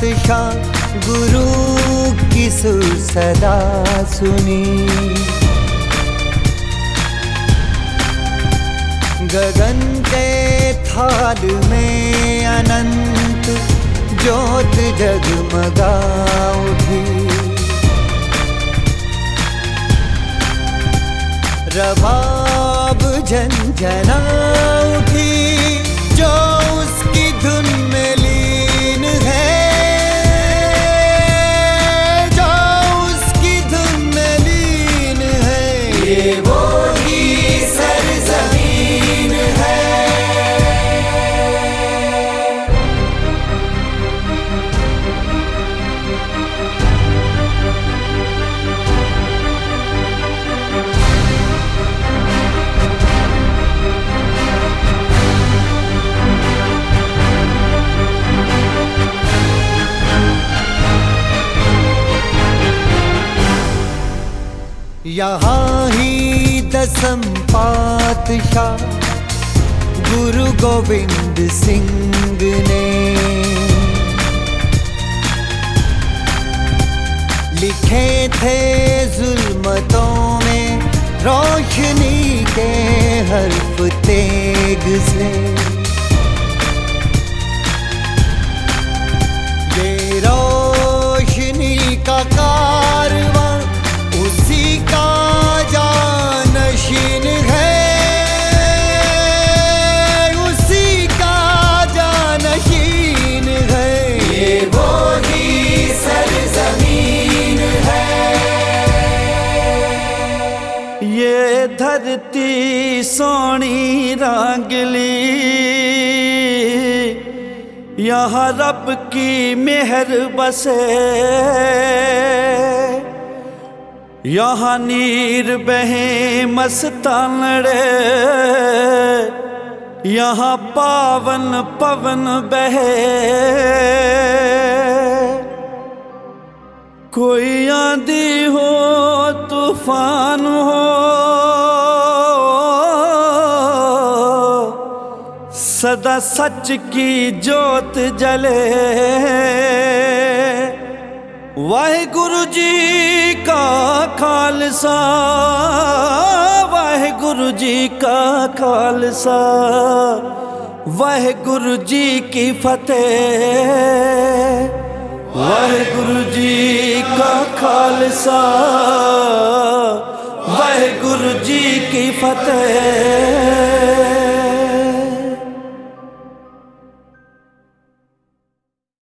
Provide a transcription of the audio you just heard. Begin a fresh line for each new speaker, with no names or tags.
पातशाह गुरु की सुर सदा सुनी। गगन के थाल में अनंत ज्योत जगमगा उठी। रबाब झंझना उठी जो उसकी धुन में लीन है, जो उसकी धुन में लीन है। ये वो ही सरजमीन है। यहाँ ही दसम पातशाह गुरु गोविंद सिंह ने लिखे थे जुल्मतों में रोशनी के हर्फ तेग से। ये रोशनी का कारवां उसी का जानशीन है, उसी का जानशीन है। ये वो ही सरजमीन है।
ये धरती सोनी रांगली, यहाँ रब की मेहर बसे। यहाँ नीर बहे मस्तानड़े, यहाँ पावन पवन बहे। कोई आंधी हो तूफान हो, सदा सच की जोत जले। वाहिगुरु जी का खालसा, वाहिगुरु जी का खालसा, वाहिगुरु जी की फतेह। वाहिगुरु जी का खालसा, वाहिगुरु जी की फतेह।